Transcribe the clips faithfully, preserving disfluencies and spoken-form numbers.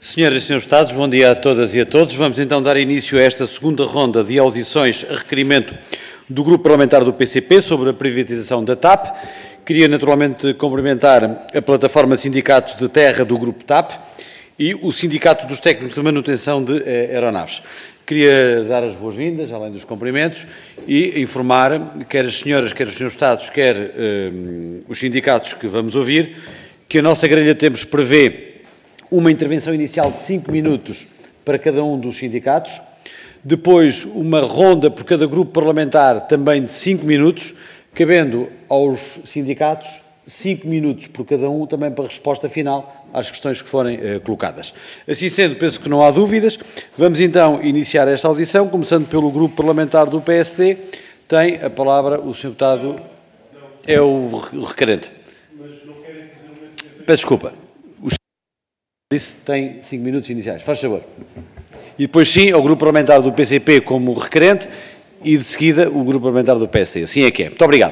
Senhoras e senhores deputados, bom dia a todas e a todos. Vamos então dar início a esta segunda ronda de audições a requerimento do Grupo Parlamentar do P C P sobre a privatização da T A P. Queria naturalmente cumprimentar a plataforma de sindicatos de terra do Grupo T A P e o Sindicato dos Técnicos de Manutenção de Aeronaves. Queria dar as boas-vindas, além dos cumprimentos, e informar, quer as senhoras, quer os senhores deputados, quer um, os sindicatos que vamos ouvir, que a nossa grelha de tempos prevê uma intervenção inicial de cinco minutos para cada um dos sindicatos, depois uma ronda por cada grupo parlamentar também de cinco minutos, cabendo aos sindicatos cinco minutos por cada um também para resposta final às questões que forem eh, colocadas. Assim sendo, penso que não há dúvidas. Vamos então iniciar esta audição, começando pelo grupo parlamentar do P S D. Tem a palavra o senhor deputado, é o requerente. Peço desculpa. Disse que tem cinco minutos iniciais. Faz favor. E depois sim, ao grupo parlamentar do P C P como requerente e de seguida o grupo parlamentar do P S D. Assim é que é. Muito obrigado.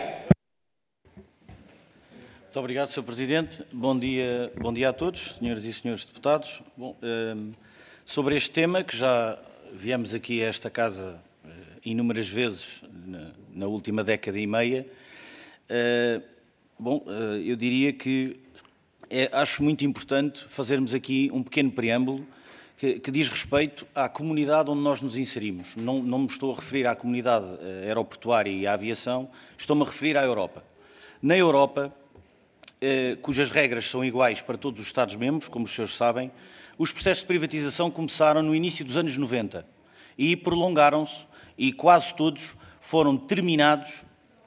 Muito obrigado, senhor Presidente. Bom dia, bom dia a todos, senhoras e senhores deputados. Bom, um, sobre este tema, que já viemos aqui a esta casa uh, inúmeras vezes na, na última década e meia, uh, bom, uh, eu diria que É, acho muito importante fazermos aqui um pequeno preâmbulo que, que diz respeito à comunidade onde nós nos inserimos. Não, não me estou a referir à comunidade aeroportuária e à aviação, estou-me a referir à Europa. Na Europa, eh, cujas regras são iguais para todos os Estados-membros, como os senhores sabem, os processos de privatização começaram no início dos anos noventa e prolongaram-se e quase todos foram terminados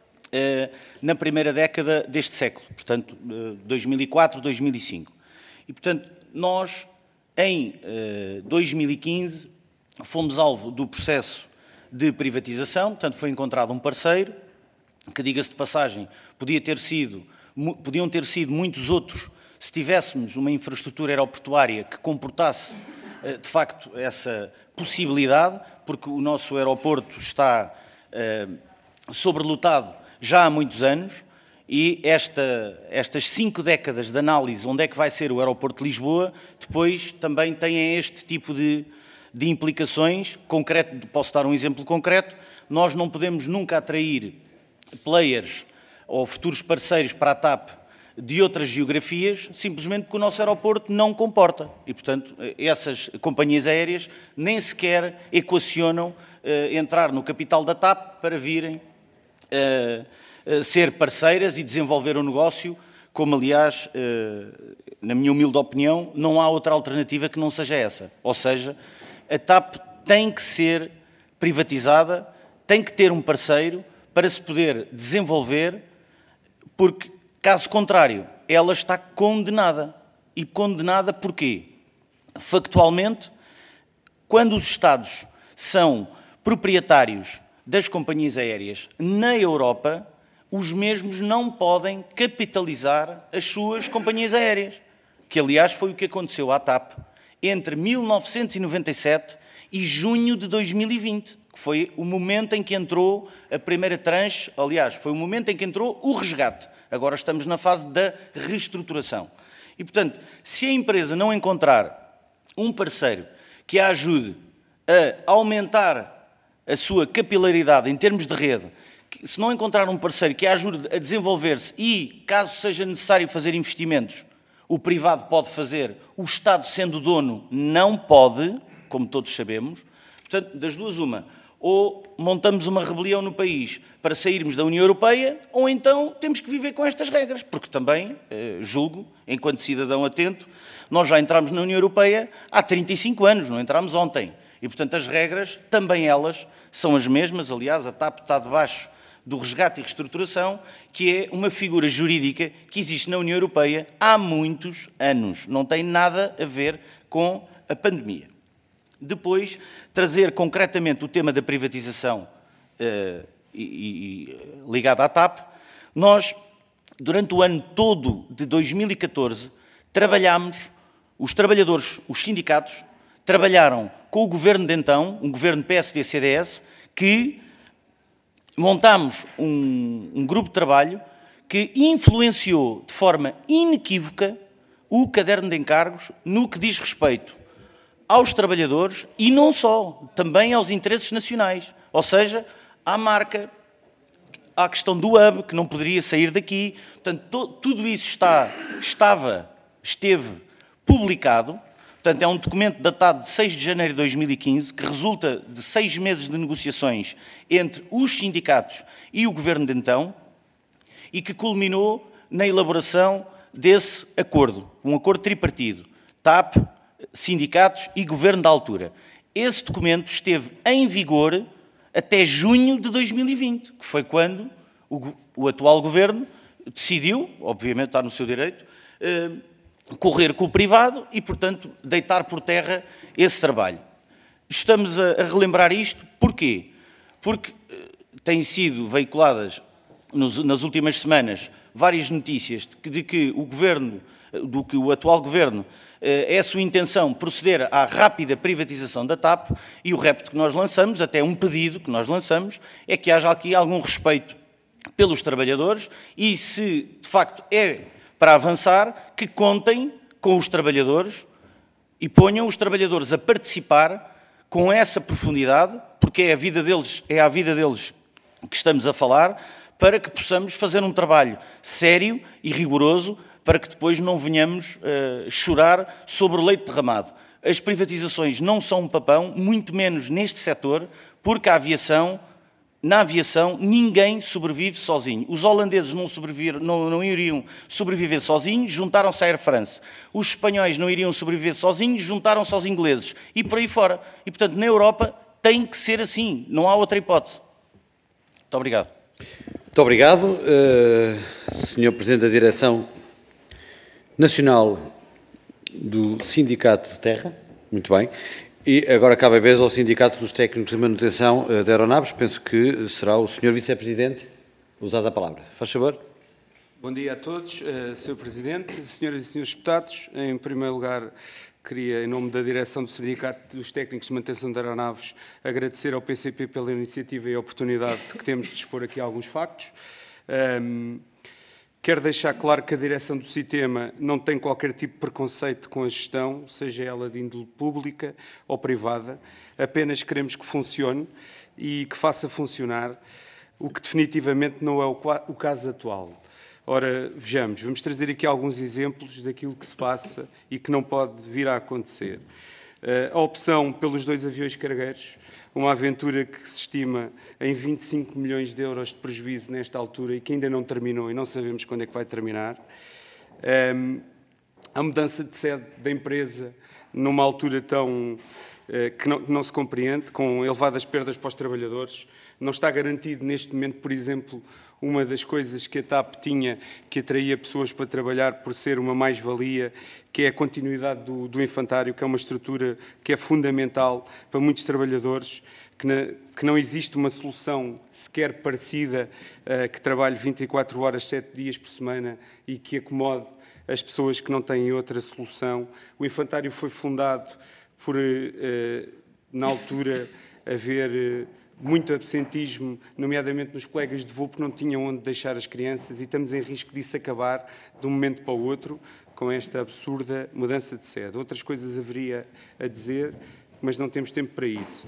na primeira década deste século, portanto, dois mil e quatro, dois mil e cinco. E, portanto, nós, em dois mil e quinze, fomos alvo do processo de privatização, portanto, foi encontrado um parceiro, que, diga-se de passagem, podia ter sido, podiam ter sido muitos outros, se tivéssemos uma infraestrutura aeroportuária que comportasse, de facto, essa possibilidade, porque o nosso aeroporto está sobrelotado já há muitos anos, e esta, estas cinco décadas de análise onde é que vai ser o aeroporto de Lisboa, depois também têm este tipo de, de implicações. Concreto, posso dar um exemplo concreto, nós não podemos nunca atrair players ou futuros parceiros para a T A P de outras geografias, simplesmente porque o nosso aeroporto não comporta. E, portanto, essas companhias aéreas nem sequer equacionam uh, entrar no capital da T A P para virem Uh, uh, ser parceiras e desenvolver o negócio, como aliás, uh, na minha humilde opinião, não há outra alternativa que não seja essa. Ou seja, a T A P tem que ser privatizada, tem que ter um parceiro para se poder desenvolver, porque, caso contrário, ela está condenada. E condenada porquê? Factualmente, quando os Estados são proprietários das companhias aéreas na Europa, os mesmos não podem capitalizar as suas companhias aéreas, que aliás foi o que aconteceu à T A P entre mil novecentos e noventa e sete e junho de dois mil e vinte, que foi o momento em que entrou a primeira tranche, aliás, foi o momento em que entrou o resgate. Agora estamos na fase da reestruturação. E, portanto, se a empresa não encontrar um parceiro que a ajude a aumentar a sua capilaridade em termos de rede, se não encontrar um parceiro que a ajude a desenvolver-se e, caso seja necessário fazer investimentos, o privado pode fazer, o Estado sendo dono não pode, como todos sabemos. Portanto, das duas uma, ou montamos uma rebelião no país para sairmos da União Europeia, ou então temos que viver com estas regras, porque também, eh, julgo, enquanto cidadão atento, nós já entramos na União Europeia há trinta e cinco anos, não entramos ontem. E, portanto, as regras, também elas, são as mesmas. Aliás, a T A P está debaixo do resgate e reestruturação, que é uma figura jurídica que existe na União Europeia há muitos anos. Não tem nada a ver com a pandemia. Depois, trazer concretamente o tema da privatização uh, e, e, ligado à T A P, nós, durante o ano todo de dois mil e catorze, trabalhámos, os trabalhadores, os sindicatos, trabalharam com o governo de então, um governo P S D C D S, que montámos um, um grupo de trabalho que influenciou de forma inequívoca o caderno de encargos no que diz respeito aos trabalhadores e não só, também aos interesses nacionais. Ou seja, à marca, à questão do hub, que não poderia sair daqui. Portanto, to, tudo isso está, estava, esteve publicado. Portanto, é um documento datado de seis de janeiro de dois mil e quinze, que resulta de seis meses de negociações entre os sindicatos e o governo de então, e que culminou na elaboração desse acordo, um acordo tripartido, T A P, sindicatos e governo da altura. Esse documento esteve em vigor até junho de dois mil e vinte, que foi quando o, o atual governo decidiu, obviamente está no seu direito, eh, correr com o privado e, portanto, deitar por terra esse trabalho. Estamos a, a relembrar isto, porquê? Porque eh, têm sido veiculadas nos, nas últimas semanas várias notícias de que, de que o governo, do que o atual governo, eh, é a sua intenção proceder à rápida privatização da T A P, e o repto que nós lançamos, até um pedido que nós lançamos, é que haja aqui algum respeito pelos trabalhadores e, se de facto é para avançar, que contem com os trabalhadores e ponham os trabalhadores a participar com essa profundidade, porque é a vida deles, é a vida deles que estamos a falar, para que possamos fazer um trabalho sério e rigoroso, para que depois não venhamos uh, chorar sobre o leite derramado. As privatizações não são um papão, muito menos neste setor, porque a aviação... Na aviação, ninguém sobrevive sozinho. Os holandeses não, não, não iriam sobreviver sozinhos, juntaram-se à Air France. Os espanhóis não iriam sobreviver sozinhos, juntaram-se aos ingleses. E por aí fora. E, portanto, na Europa tem que ser assim. Não há outra hipótese. Muito obrigado. Muito obrigado. Uh, senhor Presidente da Direção Nacional do Sindicato de Terra. Muito bem. E agora cabe a vez ao Sindicato dos Técnicos de Manutenção de Aeronaves. Penso que será o senhor Vice-Presidente usar a palavra. Faz favor. Bom dia a todos, uh, senhor Presidente, senhoras e senhores deputados. Em primeiro lugar, queria, em nome da direção do Sindicato dos Técnicos de Manutenção de Aeronaves, agradecer ao P C P pela iniciativa e a oportunidade que temos de expor aqui alguns factos. Um, Quero deixar claro que a direção do Sitema não tem qualquer tipo de preconceito com a gestão, seja ela de índole pública ou privada. Apenas queremos que funcione e que faça funcionar, o que definitivamente não é o caso atual. Ora, vejamos, vamos trazer aqui alguns exemplos daquilo que se passa e que não pode vir a acontecer. A opção pelos dois aviões cargueiros, uma aventura que se estima em vinte e cinco milhões de euros de prejuízo nesta altura e que ainda não terminou e não sabemos quando é que vai terminar. Um, a mudança de sede da empresa numa altura tão uh, que, não, que não se compreende, com elevadas perdas para os trabalhadores. Não está garantido neste momento, por exemplo, uma das coisas que a T A P tinha, que atraía pessoas para trabalhar por ser uma mais-valia, que é a continuidade do, do infantário, que é uma estrutura que é fundamental para muitos trabalhadores, que, na, que não existe uma solução sequer parecida, uh, que trabalhe vinte e quatro horas, sete dias por semana e que acomode as pessoas que não têm outra solução. O infantário foi fundado por, uh, na altura, haver... Uh, muito absentismo, nomeadamente nos colegas de voo, porque não tinham onde deixar as crianças, e estamos em risco disso acabar de um momento para o outro, com esta absurda mudança de sede. Outras coisas haveria a dizer, mas não temos tempo para isso.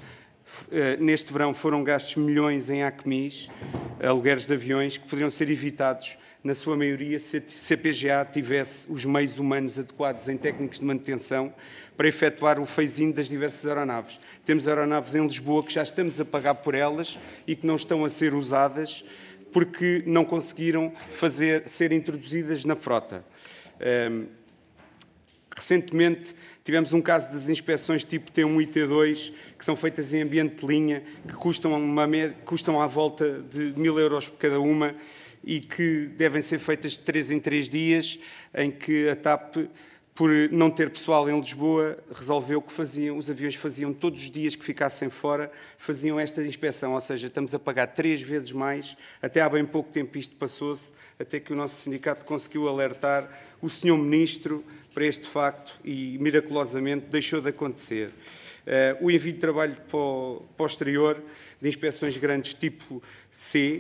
Neste verão foram gastos milhões em ACMIs, alugueres de aviões, que poderiam ser evitados, na sua maioria, se a P G A tivesse os meios humanos adequados em técnicos de manutenção para efetuar o phase-in das diversas aeronaves. Temos aeronaves em Lisboa que já estamos a pagar por elas e que não estão a ser usadas porque não conseguiram fazer, ser introduzidas na frota. Um, recentemente tivemos um caso das inspeções tipo T um e T dois, que são feitas em ambiente de linha, que custam, uma, custam à volta de mil euros por cada uma, e que devem ser feitas de três em três dias, em que a T A P, por não ter pessoal em Lisboa, resolveu que faziam, os aviões faziam todos os dias que ficassem fora, faziam esta inspeção, ou seja, estamos a pagar três vezes mais. Até há bem pouco tempo isto passou-se, até que o nosso sindicato conseguiu alertar o senhor Ministro para este facto e, miraculosamente, deixou de acontecer. Uh, o envio de trabalho para o, para o exterior, de inspeções grandes tipo C,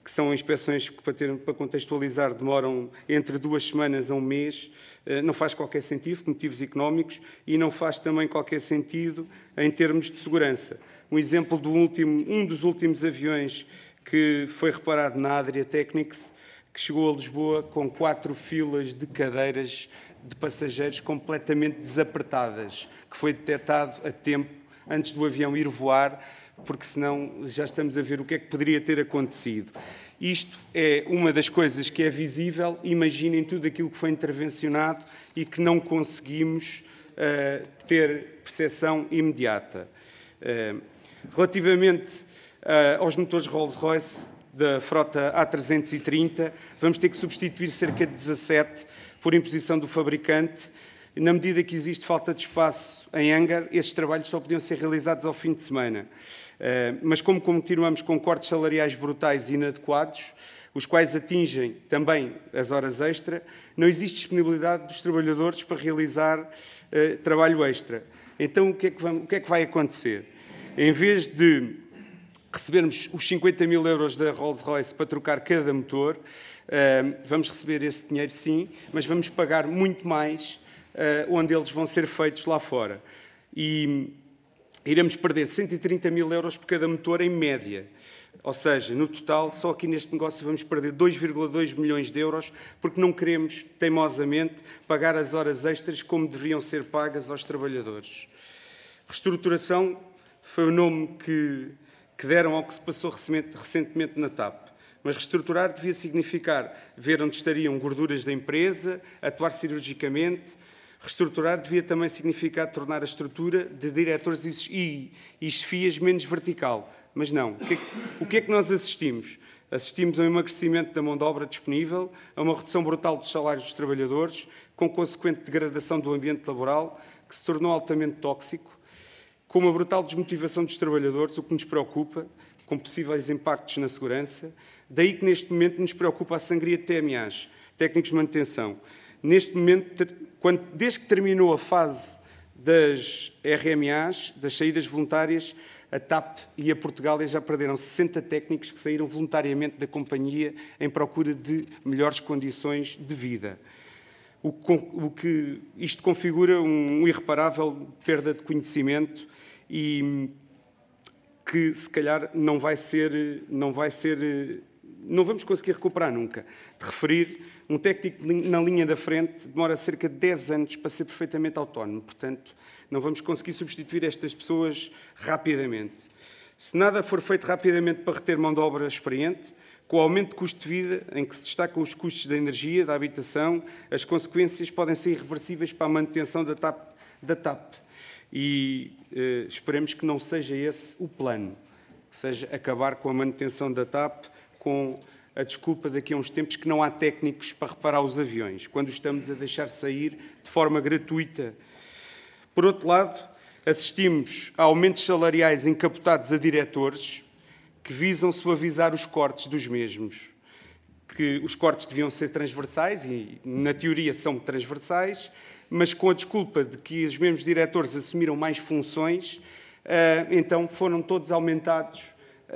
que são inspeções que, para, ter, para contextualizar, demoram entre duas semanas a um mês, não faz qualquer sentido, por motivos económicos, e não faz também qualquer sentido em termos de segurança. Um exemplo do último, um dos últimos aviões que foi reparado na Adria Technics, que chegou a Lisboa com quatro filas de cadeiras de passageiros completamente desapertadas, que foi detectado a tempo, antes do avião ir voar, porque senão já estamos a ver o que é que poderia ter acontecido. Isto é uma das coisas que é visível. Imaginem tudo aquilo que foi intervencionado e que não conseguimos uh, ter percepção imediata. Uh, relativamente uh, aos motores Rolls-Royce da frota A trezentos e trinta, vamos ter que substituir cerca de dezassete por imposição do fabricante. Na medida que existe falta de espaço em hangar, estes trabalhos só podiam ser realizados ao fim de semana. Uh, mas como continuamos com cortes salariais brutais e inadequados, os quais atingem também as horas extra, não existe disponibilidade dos trabalhadores para realizar uh, trabalho extra. Então, o que, é que vamos, o que é que vai acontecer? Em vez de recebermos os cinquenta mil euros da Rolls-Royce para trocar cada motor, uh, vamos receber esse dinheiro sim, mas vamos pagar muito mais uh, onde eles vão ser feitos lá fora. E iremos perder cento e trinta mil euros por cada motor em média. Ou seja, no total, só aqui neste negócio vamos perder dois vírgula dois milhões de euros porque não queremos, teimosamente, pagar as horas extras como deveriam ser pagas aos trabalhadores. Reestruturação foi o nome que, que deram ao que se passou recentemente na TAP. Mas reestruturar devia significar ver onde estariam gorduras da empresa, atuar cirurgicamente. Reestruturar devia também significar tornar a estrutura de diretores e, e chefias menos vertical. Mas não. O que, é que, o que é que nós assistimos? Assistimos a um emagrecimento da mão de obra disponível, a uma redução brutal dos salários dos trabalhadores, com consequente degradação do ambiente laboral, que se tornou altamente tóxico, com uma brutal desmotivação dos trabalhadores, o que nos preocupa, com possíveis impactos na segurança. Daí que neste momento nos preocupa a sangria de T M As, técnicos de manutenção. Neste momento, quando, desde que terminou a fase das R M As, das saídas voluntárias, a TAP e a Portugália já perderam sessenta técnicos que saíram voluntariamente da companhia em procura de melhores condições de vida. O, o que isto configura um irreparável perda de conhecimento e que, se calhar, não vai ser, não vai ser, não vamos conseguir recuperar nunca. De referir, um técnico na linha da frente demora cerca de dez anos para ser perfeitamente autónomo. Portanto, não vamos conseguir substituir estas pessoas rapidamente. Se nada for feito rapidamente para reter mão de obra experiente, com o aumento de custo de vida, em que se destacam os custos da energia, da habitação, as consequências podem ser irreversíveis para a manutenção da TAP. Da TAP. E eh, esperemos que não seja esse o plano, que seja acabar com a manutenção da TAP com a desculpa daqui a uns tempos que não há técnicos para reparar os aviões, quando estamos a deixar sair de forma gratuita. Por outro lado, assistimos a aumentos salariais encapotados a diretores que visam suavizar os cortes dos mesmos. Que os cortes deviam ser transversais, e na teoria são transversais, mas com a desculpa de que os mesmos diretores assumiram mais funções, então foram todos aumentados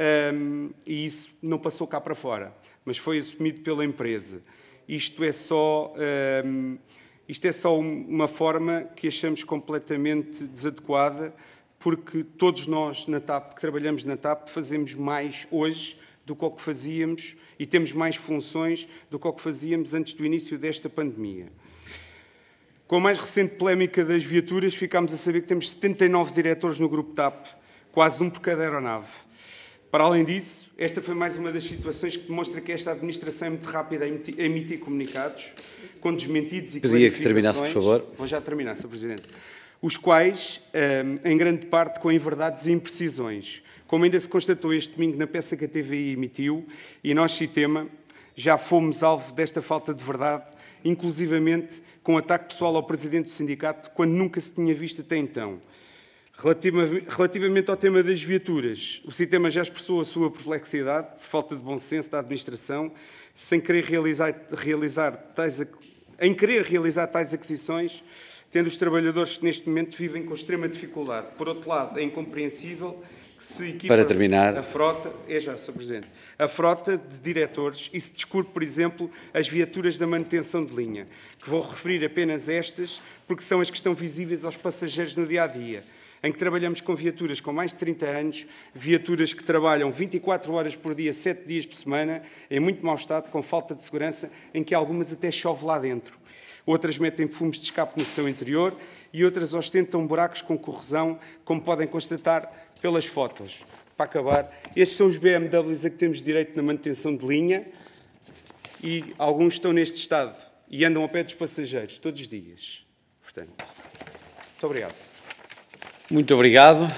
e isso não passou cá para fora, mas foi assumido pela empresa. Isto é só, isto é só uma forma que achamos completamente desadequada, porque todos nós na TAP, que trabalhamos na TAP, fazemos mais hoje do que o que fazíamos e temos mais funções do que o que fazíamos antes do início desta pandemia. Com a mais recente polémica das viaturas, ficámos a saber que temos setenta e nove diretores no grupo TAP, quase um por cada aeronave. Para além disso, esta foi mais uma das situações que demonstra que esta administração é muito rápida a emitir, a emitir comunicados, com desmentidos e Pedia que terminasse, por favor. Vou já terminar, senhor Presidente. Os quais, em grande parte, com inverdades e imprecisões. Como ainda se constatou este domingo na peça que a T V I emitiu, e nós, Citema, já fomos alvo desta falta de verdade, inclusivamente com ataque pessoal ao Presidente do Sindicato, quando nunca se tinha visto até então. Relativamente ao tema das viaturas, o Citema já expressou a sua perplexidade, por falta de bom senso da administração, sem querer realizar, realizar tais, em querer realizar tais aquisições, tendo os trabalhadores que neste momento vivem com extrema dificuldade. Por outro lado, é incompreensível que se equipa para terminar. a frota, é já, senhor Presidente, a frota de diretores e se descurre, por exemplo, as viaturas da manutenção de linha, que vou referir apenas estas, porque são as que estão visíveis aos passageiros no dia-a-dia, em que trabalhamos com viaturas com mais de trinta anos, viaturas que trabalham vinte e quatro horas por dia, sete dias por semana, em muito mau estado, com falta de segurança, em que algumas até chove lá dentro. Outras metem fumos de escape no seu interior e outras ostentam buracos com corrosão, como podem constatar pelas fotos. Para acabar, estes são os B M Ws a que temos direito na manutenção de linha e alguns estão neste estado e andam ao pé dos passageiros todos os dias. Portanto, muito obrigado. Muito obrigado.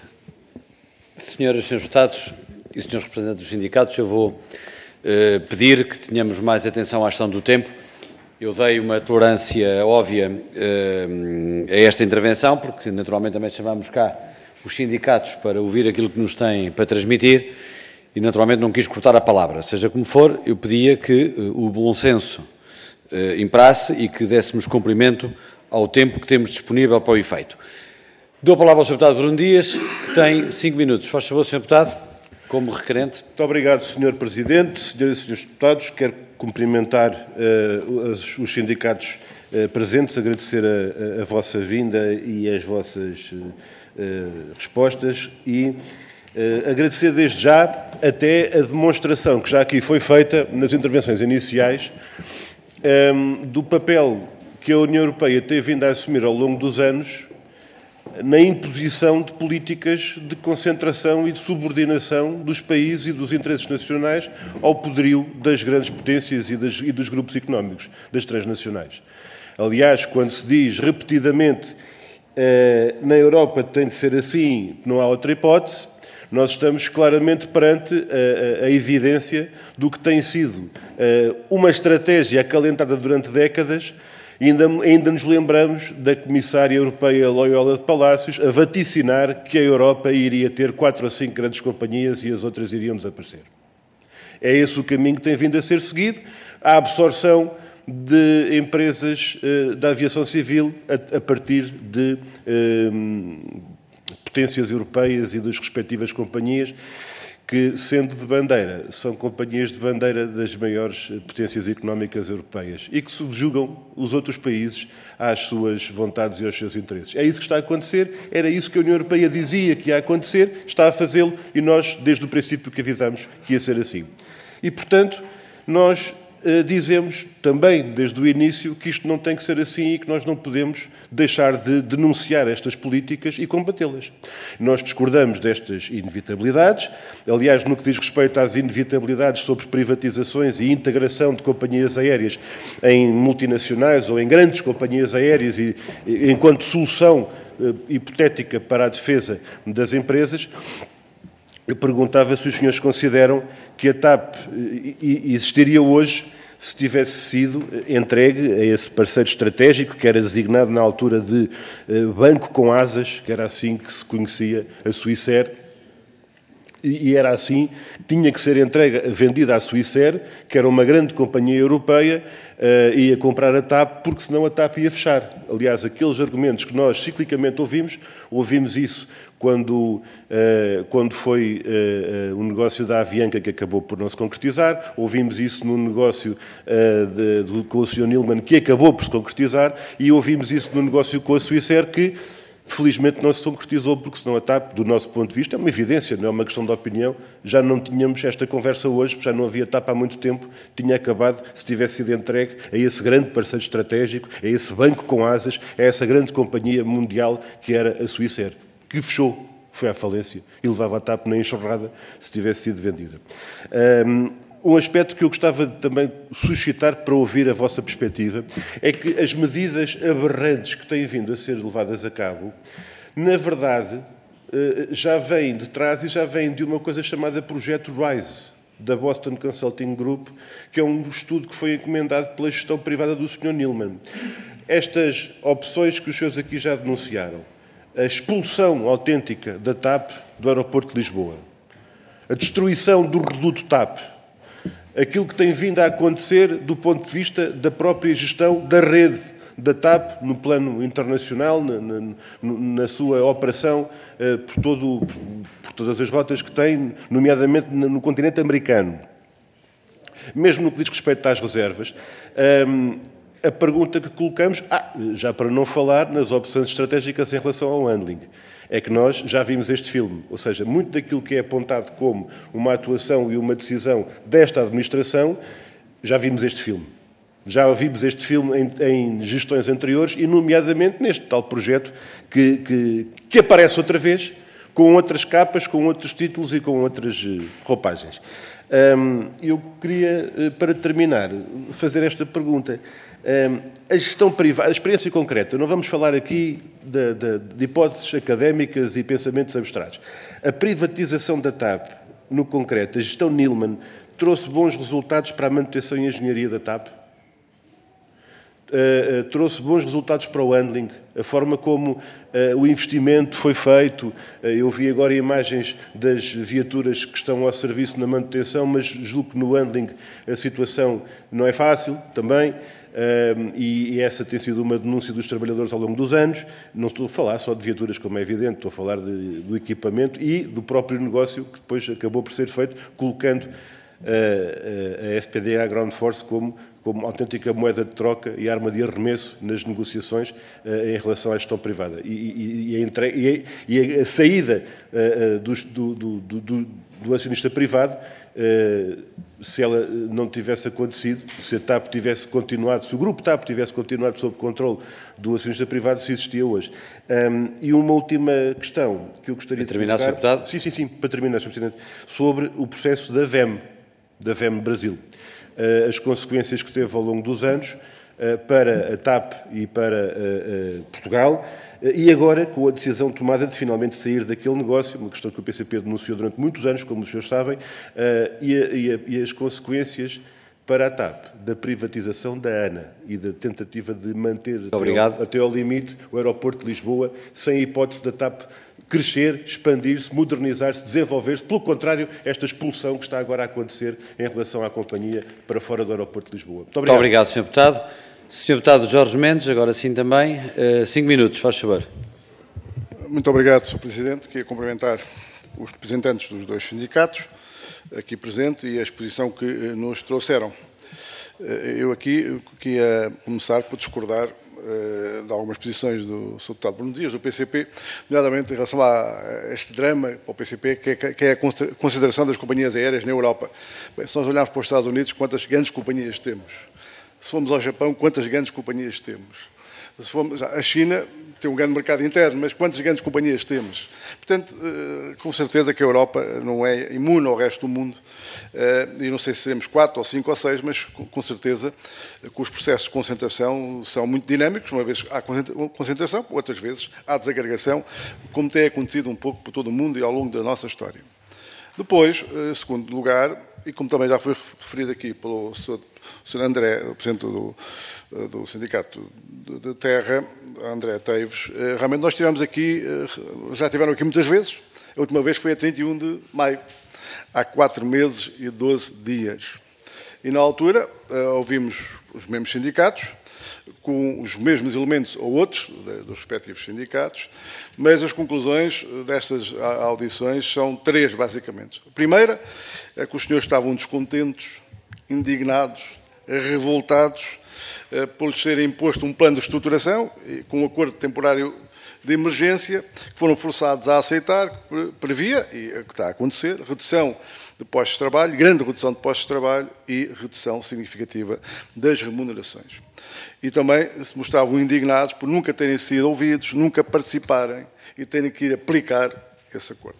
Senhoras e senhores deputados e senhores representantes dos sindicatos, eu vou eh, pedir que tenhamos mais atenção à questão do tempo. Eu dei uma tolerância óbvia eh, a esta intervenção, porque naturalmente também chamamos cá os sindicatos para ouvir aquilo que nos têm para transmitir e naturalmente não quis cortar a palavra. Seja como for, eu pedia que eh, o bom senso eh, imperasse e que dessemos cumprimento ao tempo que temos disponível para o efeito. Dou a palavra ao senhor Deputado Bruno Dias, que tem cinco minutos. Faz favor, senhor Deputado, como requerente. Muito obrigado, senhor Presidente. Senhoras e senhores Deputados, quero cumprimentar uh, os, os sindicatos uh, presentes, agradecer a, a, a vossa vinda e as vossas uh, respostas e uh, agradecer desde já até a demonstração que já aqui foi feita nas intervenções iniciais um, do papel que a União Europeia tem vindo a assumir ao longo dos anos na imposição de políticas de concentração e de subordinação dos países e dos interesses nacionais ao poderio das grandes potências e, das, e dos grupos económicos, das transnacionais. Aliás, quando se diz repetidamente eh, na Europa tem de ser assim, não há outra hipótese, nós estamos claramente perante a, a, a evidência do que tem sido eh, uma estratégia acalentada durante décadas. Ainda, ainda nos lembramos da Comissária Europeia Loyola de Palácios a vaticinar que a Europa iria ter quatro ou cinco grandes companhias e as outras iriam desaparecer. É esse o caminho que tem vindo a ser seguido, a absorção de empresas uh, da aviação civil a, a partir de uh, potências europeias e das respectivas companhias, que, sendo de bandeira, são companhias de bandeira das maiores potências económicas europeias e que subjugam os outros países às suas vontades e aos seus interesses. É isso que está a acontecer, era isso que a União Europeia dizia que ia acontecer, está a fazê-lo e nós, desde o princípio, que avisámos que ia ser assim. E, portanto, nós uh, dizemos também, desde o início, que isto não tem que ser assim e que nós não podemos deixar de denunciar estas políticas e combatê-las. Nós discordamos destas inevitabilidades. Aliás, no que diz respeito às inevitabilidades sobre privatizações e integração de companhias aéreas em multinacionais ou em grandes companhias aéreas e, enquanto solução uh, hipotética para a defesa das empresas, eu perguntava se os senhores consideram que a TAP existiria hoje se tivesse sido entregue a esse parceiro estratégico, que era designado na altura de Banco com Asas, que era assim que se conhecia a Swissair, e era assim, tinha que ser entregue, vendida à Swissair, que era uma grande companhia europeia, uh, ia comprar a TAP, porque senão a TAP ia fechar. Aliás, aqueles argumentos que nós ciclicamente ouvimos, ouvimos isso quando, uh, quando foi uh, uh, um negócio da Avianca que acabou por não se concretizar, ouvimos isso no negócio uh, de, de, com o senhor Nilman, que acabou por se concretizar, e ouvimos isso no negócio com a Swissair, que felizmente não se concretizou, porque senão a TAP, do nosso ponto de vista, é uma evidência, não é uma questão de opinião, já não tínhamos esta conversa hoje, já não havia TAP há muito tempo, tinha acabado se tivesse sido entregue a esse grande parceiro estratégico, a esse banco com asas, a essa grande companhia mundial que era a Swissair, que fechou, foi à falência e levava a TAP na enxurrada se tivesse sido vendida. Um, Um aspecto que eu gostava de também suscitar para ouvir a vossa perspectiva é que as medidas aberrantes que têm vindo a ser levadas a cabo, na verdade, já vêm de trás e já vêm de uma coisa chamada Projeto RISE, da Boston Consulting Group, que é um estudo que foi encomendado pela gestão privada do senhor Nilman. Estas opções que os senhores aqui já denunciaram, a expulsão autêntica da TAP do aeroporto de Lisboa, a destruição do reduto TAP, aquilo que tem vindo a acontecer do ponto de vista da própria gestão da rede da TAP no plano internacional, na, na, na sua operação uh, por, todo, por todas as rotas que tem, nomeadamente no continente americano. Mesmo no que diz respeito às reservas, hum, a pergunta que colocamos, ah, já para não falar nas opções estratégicas em relação ao handling, é que nós já vimos este filme, ou seja, muito daquilo que é apontado como uma atuação e uma decisão desta administração, já vimos este filme. Já vimos este filme em, em gestões anteriores e, nomeadamente, neste tal projeto que, que, que aparece outra vez, com outras capas, com outros títulos e com outras roupagens. Hum, eu queria, para terminar, fazer esta pergunta. Hum, a gestão privada, a experiência concreta, não vamos falar aqui de, de, de hipóteses académicas e pensamentos abstratos. A privatização da TAP, no concreto, a gestão Neilman, trouxe bons resultados para a manutenção e engenharia da TAP? Uh, uh, trouxe bons resultados para o handling, a forma como uh, o investimento foi feito. Uh, eu vi agora imagens das viaturas que estão ao serviço na manutenção, mas julgo que no handling a situação não é fácil também, uh, e, e essa tem sido uma denúncia dos trabalhadores ao longo dos anos. Não estou a falar só de viaturas, como é evidente, estou a falar de, do equipamento e do próprio negócio que depois acabou por ser feito, colocando uh, uh, a S P D A Ground Force como como autêntica moeda de troca e arma de arremesso nas negociações uh, em relação à gestão privada. E, e, e, a, entre... e a saída uh, do, do, do, do acionista privado, uh, se ela não tivesse acontecido, se a TAP tivesse continuado, se o grupo TAP tivesse continuado sob controle do acionista privado, se existia hoje. Um, e uma última questão que eu gostaria de terminar, de senhor Deputado? Sim, sim, sim, para terminar, senhor Presidente, sobre o processo da V E M, da V E M Brasil. As consequências que teve ao longo dos anos para a TAP e para Portugal, e agora com a decisão tomada de finalmente sair daquele negócio, uma questão que o P C P denunciou durante muitos anos, como os senhores sabem, e as consequências para a TAP da privatização da ANA e da tentativa de manter até ao, até ao limite o aeroporto de Lisboa, sem a hipótese da TAP crescer, expandir-se, modernizar-se, desenvolver-se. Pelo contrário, esta expulsão que está agora a acontecer em relação à companhia para fora do aeroporto de Lisboa. Muito obrigado. Muito obrigado, senhor Deputado. senhor Deputado Jorge Mendes, agora sim também. Uh, cinco minutos, faz favor. Muito obrigado, senhor Presidente. Queria cumprimentar os representantes dos dois sindicatos aqui presentes e a exposição que nos trouxeram. Eu aqui queria começar por discordar de algumas posições do senhor Deputado Bruno Dias, do P C P, nomeadamente em relação a este drama para o P C P, que é a consideração das companhias aéreas na Europa. Bem, se nós olharmos para os Estados Unidos, quantas grandes companhias temos? Se formos ao Japão, quantas grandes companhias temos? Se formos à China, tem um grande mercado interno, mas quantas grandes companhias temos? Portanto, com certeza que a Europa não é imune ao resto do mundo, e não sei se seremos quatro, ou cinco, ou seis, mas com certeza que os processos de concentração são muito dinâmicos, uma vez há concentração, outras vezes há desagregação, como tem acontecido um pouco por todo o mundo e ao longo da nossa história. Depois, em segundo lugar, e como também já foi referido aqui pelo senhor senhor André, o Presidente do, do Sindicato de Terra, André Teives, realmente nós tivemos aqui, já estiveram aqui muitas vezes, a última vez foi a trinta e um de maio, há quatro meses e doze dias. E na altura ouvimos os mesmos sindicatos, com os mesmos elementos ou outros dos respectivos sindicatos, mas as conclusões destas audições são três, basicamente. A primeira é que os senhores estavam descontentes, indignados, revoltados por lhes ser imposto um plano de reestruturação com um acordo temporário de emergência, que foram forçados a aceitar, que previa, e é o que está a acontecer, redução de postos de trabalho, grande redução de postos de trabalho e redução significativa das remunerações. E também se mostravam indignados por nunca terem sido ouvidos, nunca participarem e terem que ir aplicar esse acordo.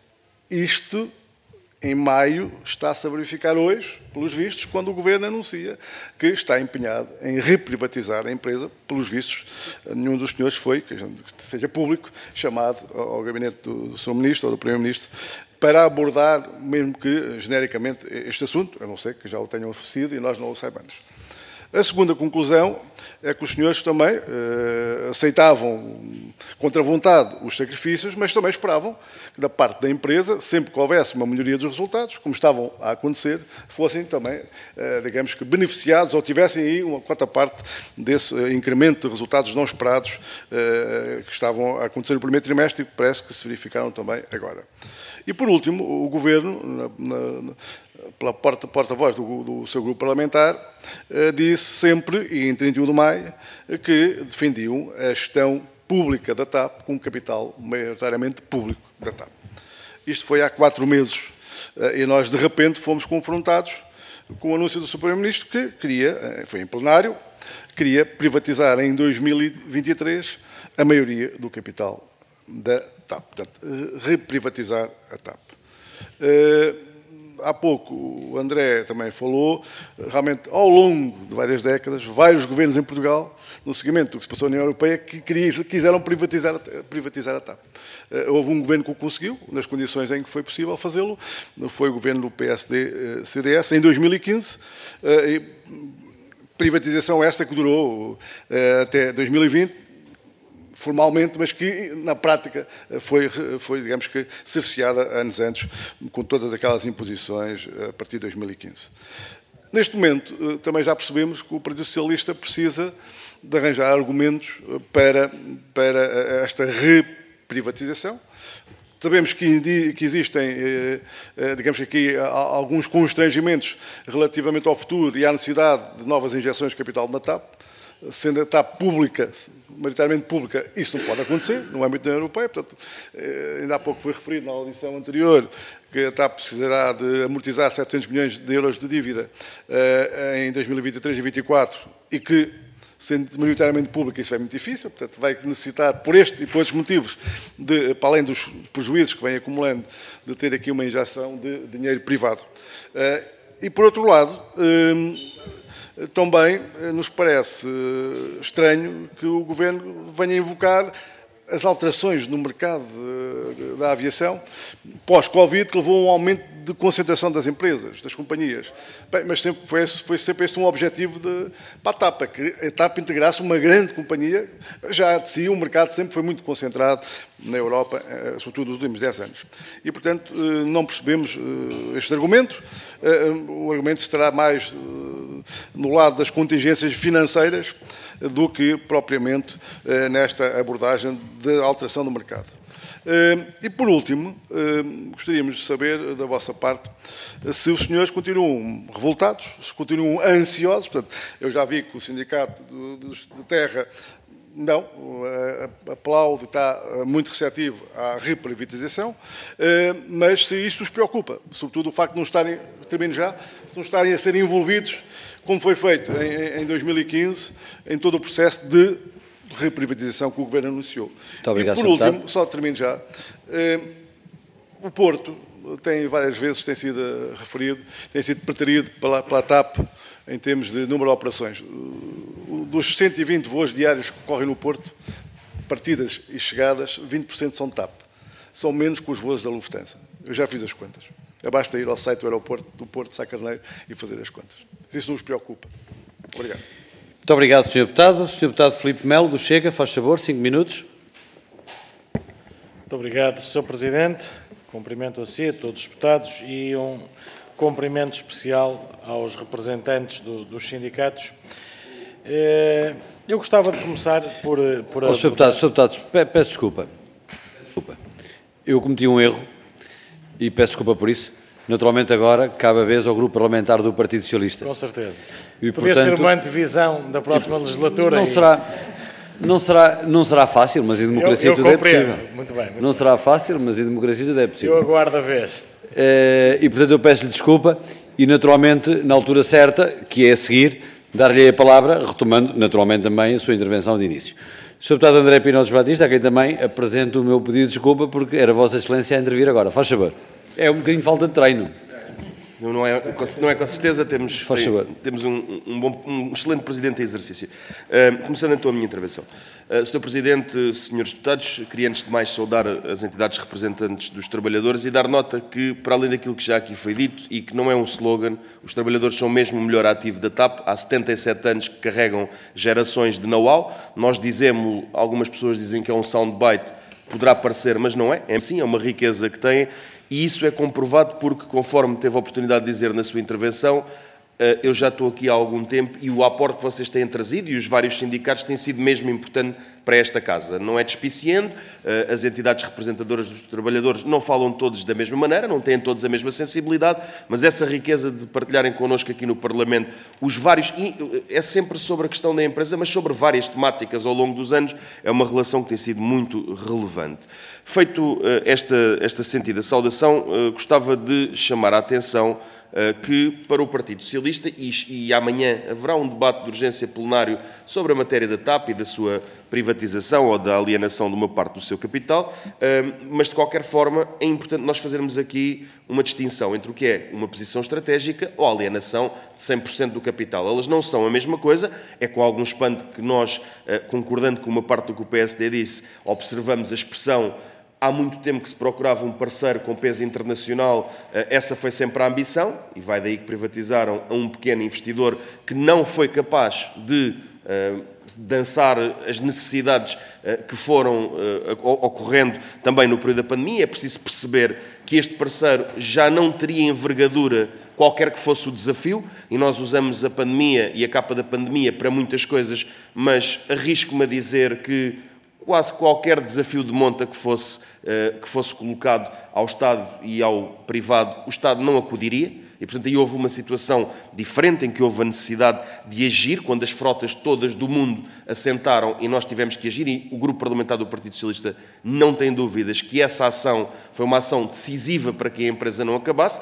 Isto, em maio, está-se a verificar hoje, pelos vistos, quando o Governo anuncia que está empenhado em reprivatizar a empresa. Pelos vistos, nenhum dos senhores foi, que seja público, chamado ao gabinete do senhor Ministro ou do Primeiro-Ministro para abordar, mesmo que genericamente, este assunto, a não ser que já o tenham oferecido e nós não o saibamos. A segunda conclusão é que os senhores também uh, aceitavam contra a vontade os sacrifícios, mas também esperavam que da parte da empresa, sempre que houvesse uma melhoria dos resultados, como estavam a acontecer, fossem também, digamos que, beneficiados ou tivessem aí uma quarta parte desse incremento de resultados não esperados que estavam a acontecer no primeiro trimestre e que parece que se verificaram também agora. E, por último, o Governo, na, na, pela porta, porta-voz do, do seu grupo parlamentar, disse sempre, e em trinta e um de maio, que defendiam a gestão pública da TAP com capital maioritariamente público da TAP. Isto foi há quatro meses e nós, de repente, fomos confrontados com o anúncio do seu Primeiro-Ministro que queria, foi em plenário, queria privatizar em dois mil e vinte e três a maioria do capital da TAP, portanto, reprivatizar a TAP. Há pouco o André também falou, realmente ao longo de várias décadas, vários governos em Portugal, no seguimento do que se passou na União Europeia, que quiseram privatizar, privatizar a TAP. Houve um governo que o conseguiu, nas condições em que foi possível fazê-lo, foi o governo do P S D C D S, em dois mil e quinze, privatização esta que durou até dois mil e vinte, formalmente, mas que na prática foi, foi, digamos que, cerceada anos antes, com todas aquelas imposições a partir de dois mil e quinze. Neste momento, também já percebemos que o Partido Socialista precisa de arranjar argumentos para, para esta reprivatização. Sabemos que, que existem, digamos que aqui, alguns constrangimentos relativamente ao futuro e à necessidade de novas injeções de capital na TAP. Sendo a TAP pública, maioritariamente pública, isso não pode acontecer no âmbito da União Europeia. Portanto, ainda há pouco foi referido na audição anterior que a TAP precisará de amortizar setecentos milhões de euros de dívida em dois mil e vinte e três e dois mil e vinte e quatro e que, sendo maioritariamente pública, isso é muito difícil. Portanto, vai necessitar, por este e por outros motivos, de, para além dos prejuízos que vem acumulando, de ter aqui uma injeção de dinheiro privado. E, por outro lado, também nos parece estranho que o Governo venha invocar as alterações no mercado da aviação pós-Covid, que levou a um aumento de concentração das empresas, das companhias. Bem, mas sempre foi, foi sempre esse um objetivo de, para a TAP, que a TAP integrasse uma grande companhia. Já de si, o mercado sempre foi muito concentrado na Europa, sobretudo nos últimos dez anos. E, portanto, não percebemos este argumento. O argumento estará mais no lado das contingências financeiras do que propriamente nesta abordagem de alteração do mercado. E, por último, gostaríamos de saber da vossa parte se os senhores continuam revoltados, se continuam ansiosos. Portanto, eu já vi que o Sindicato de Terra não aplaude, está muito receptivo à reprivatização, mas se isto os preocupa, sobretudo o facto de não estarem, termino já, se não estarem a ser envolvidos, como foi feito em, em dois mil e quinze, em todo o processo de reprivatização que o Governo anunciou. Muito obrigado, e, por último, deputado. Só termino já, o Porto tem várias vezes, tem sido referido, tem sido preterido pela, pela TAP em termos de número de operações. Dos cento e vinte voos diários que ocorrem no Porto, partidas e chegadas, vinte por cento são de TAP. São menos que os voos da Lufthansa. Eu já fiz as contas. Basta ir ao site do aeroporto do Porto de Sá Carneiro e fazer as contas. Isso não os preocupa. Obrigado. Muito obrigado, senhor Deputado. senhor Deputado Filipe Melo, do Chega, faz favor, cinco minutos. Muito obrigado, senhor Presidente. Cumprimento a si, a todos os deputados, e um cumprimento especial aos representantes do, dos sindicatos. Eu gostava de começar por... por oh, senhor Deputado, senhor Deputado, peço desculpa. desculpa. Eu cometi um erro e peço desculpa por isso. Naturalmente, agora, cabe a vez ao Grupo Parlamentar do Partido Socialista. Com certeza. E, Podia portanto, ser uma antevisão da próxima e, legislatura. Não, e... será, não, será, não será fácil, mas em democracia eu, eu tudo é possível. Muito bem. Muito não bem. será fácil, mas em democracia tudo é possível. Eu aguardo a vez. Uh, e, portanto, eu peço-lhe desculpa e, naturalmente, na altura certa, que é a seguir, dar-lhe a palavra, retomando, naturalmente, também a sua intervenção de início. senhor Deputado André Pinotes Batista, a quem também apresento o meu pedido de desculpa, porque era Vossa Excelência a intervir agora. Faz favor. É um bocadinho de falta de treino. Não é, não é com certeza, temos, Faz favor. temos um, um, bom, um excelente Presidente em exercício. Uh, começando então a minha intervenção. Uh, senhor Presidente, senhores deputados, queria antes de mais saudar as entidades representantes dos trabalhadores e dar nota que, para além daquilo que já aqui foi dito, e que não é um slogan, os trabalhadores são mesmo o melhor ativo da T A P, há setenta e sete anos que carregam gerações de know-how, nós dizemos, algumas pessoas dizem que é um soundbite, poderá parecer, mas não é, é sim, é uma riqueza que têm, e isso é comprovado porque, conforme teve a oportunidade de dizer na sua intervenção, eu já estou aqui há algum tempo e o aporte que vocês têm trazido e os vários sindicatos têm sido mesmo importante para esta casa. Não é despiciando, as entidades representadoras dos trabalhadores não falam todos da mesma maneira, não têm todos a mesma sensibilidade, mas essa riqueza de partilharem connosco aqui no Parlamento os vários, é sempre sobre a questão da empresa, mas sobre várias temáticas ao longo dos anos, é uma relação que tem sido muito relevante. Feito esta, esta sentida saudação, gostava de chamar a atenção que para o Partido Socialista, e, e amanhã haverá um debate de urgência plenário sobre a matéria da T A P e da sua privatização ou da alienação de uma parte do seu capital, mas de qualquer forma é importante nós fazermos aqui uma distinção entre o que é uma posição estratégica ou a alienação de cem por cento do capital. Elas não são a mesma coisa, é com algum espanto que nós, concordando com uma parte do que o P S D disse, observamos a expressão há muito tempo que se procurava um parceiro com peso internacional, essa foi sempre a ambição, e vai daí que privatizaram a um pequeno investidor que não foi capaz de uh, dançar as necessidades uh, que foram uh, ocorrendo também no período da pandemia. É preciso perceber que este parceiro já não teria envergadura qualquer que fosse o desafio, e nós usamos a pandemia e a capa da pandemia para muitas coisas, mas arrisco-me a dizer que quase qualquer desafio de monta que fosse, uh, que fosse colocado ao Estado e ao privado, o Estado não acudiria, e portanto aí houve uma situação diferente em que houve a necessidade de agir, quando as frotas todas do mundo assentaram e nós tivemos que agir, e o Grupo Parlamentar do Partido Socialista não tem dúvidas que essa ação foi uma ação decisiva para que a empresa não acabasse.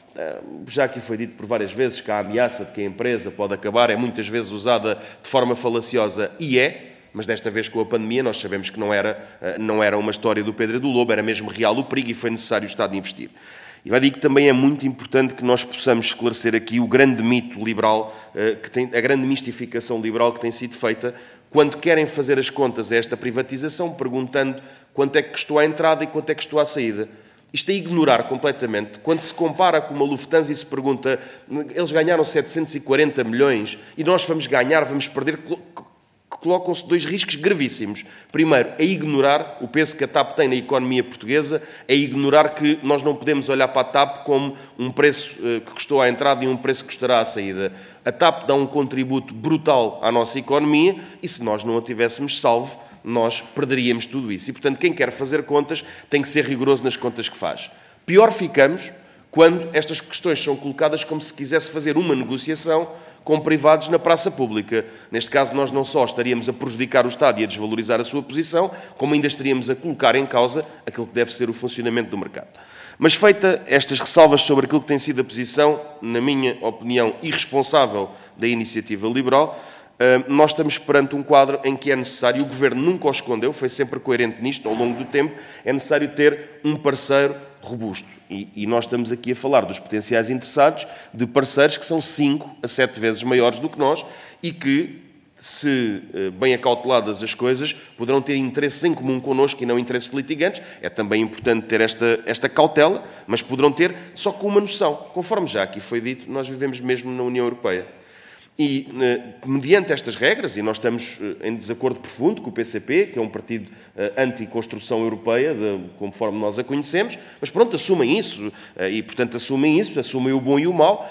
Uh, já aqui foi dito por várias vezes que a ameaça de que a empresa pode acabar é muitas vezes usada de forma falaciosa, e é, mas desta vez com a pandemia nós sabemos que não era, não era uma história do Pedro e do Lobo, era mesmo real o perigo e foi necessário o Estado investir. E vai dizer que também é muito importante que nós possamos esclarecer aqui o grande mito liberal, que tem, a grande mistificação liberal que tem sido feita quando querem fazer as contas a esta privatização, perguntando quanto é que custou a entrada e quanto é que custou a saída. Isto é ignorar completamente. Quando se compara com uma Lufthansa e se pergunta, eles ganharam setecentos e quarenta milhões e nós vamos ganhar, vamos perder, colocam-se dois riscos gravíssimos. Primeiro, é ignorar o peso que a T A P tem na economia portuguesa, é ignorar que nós não podemos olhar para a T A P como um preço que custou à entrada e um preço que custará à saída. A T A P dá um contributo brutal à nossa economia e se nós não a tivéssemos salvo, nós perderíamos tudo isso. E, portanto, quem quer fazer contas tem que ser rigoroso nas contas que faz. Pior ficamos quando estas questões são colocadas como se quisesse fazer uma negociação com privados na praça pública. Neste caso, nós não só estaríamos a prejudicar o Estado e a desvalorizar a sua posição, como ainda estaríamos a colocar em causa aquilo que deve ser o funcionamento do mercado. Mas feita estas ressalvas sobre aquilo que tem sido a posição, na minha opinião, irresponsável da iniciativa liberal, nós estamos perante um quadro em que é necessário, o Governo nunca o escondeu, foi sempre coerente nisto ao longo do tempo, é necessário ter um parceiro robusto. E, e nós estamos aqui a falar dos potenciais interessados, de parceiros que são cinco a sete vezes maiores do que nós e que, se bem acauteladas as coisas, poderão ter interesses em comum connosco e não interesses litigantes. É também importante ter esta, esta cautela, mas poderão ter só com uma noção. Conforme já aqui foi dito, nós vivemos mesmo na União Europeia. E, mediante estas regras, e nós estamos em desacordo profundo com o P C P, que é um partido anti-construção europeia, conforme nós a conhecemos, mas pronto, assumem isso, e portanto assumem isso, assumem o bom e o mau.